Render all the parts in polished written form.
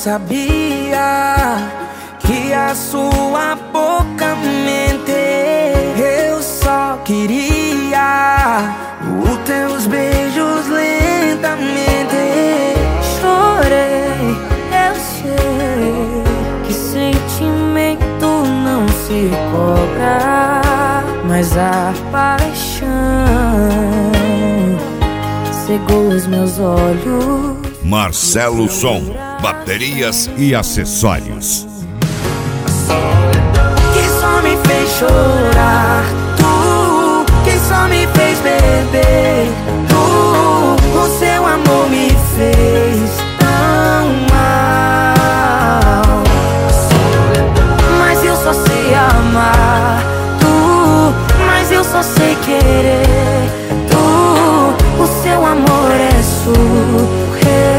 sabia que a sua boca mente. Eu só queria os teus beijos lentamente. Chorei, eu sei que sentimento não se cobra, mas a paixão cegou os meus olhos. Marcelo Som, baterias e acessórios. Que só me fez chorar, tu, que só me fez beber, tu, o seu amor me fez tão mal. Mas eu só sei amar, tu, mas eu só sei querer, tu, o seu amor é surreal.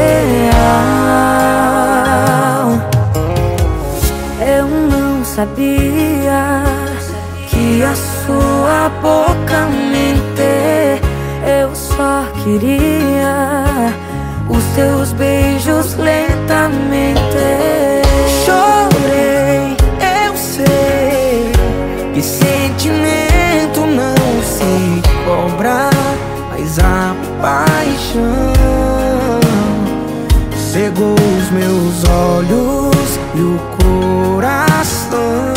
Eu não sabia que a sua boca mente. Eu só queria os teus beijos lentamente. Chorei, eu sei que sentimento não se cobra, mas a paixão cegou os meus olhos e o coração.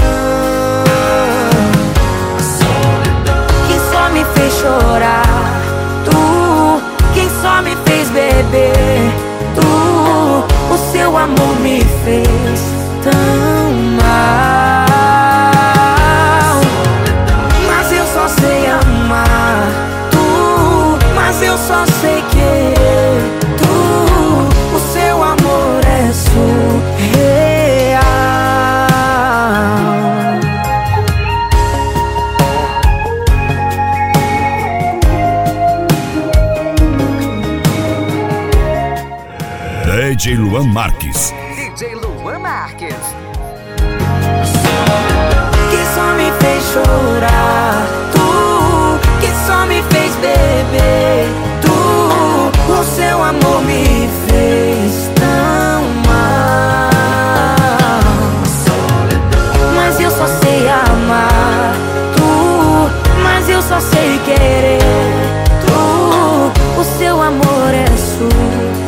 Quem só me fez chorar, tu, quem só me fez beber, tu, o seu amor me fez tão mal. Mas eu só sei amar, tu, mas eu só sei querer, tu, o seu amor é surreal. DJ Luan Marques. DJ Luan Marques. Que só me fez chorar, tu, que só me fez beber, tu, o seu amor me fez tão mal. Mas eu só sei amar, tu, mas eu só sei querer, tu, o seu amor é surreal.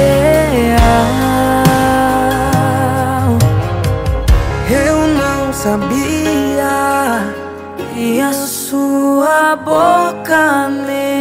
Eu não sabia que a sua boca me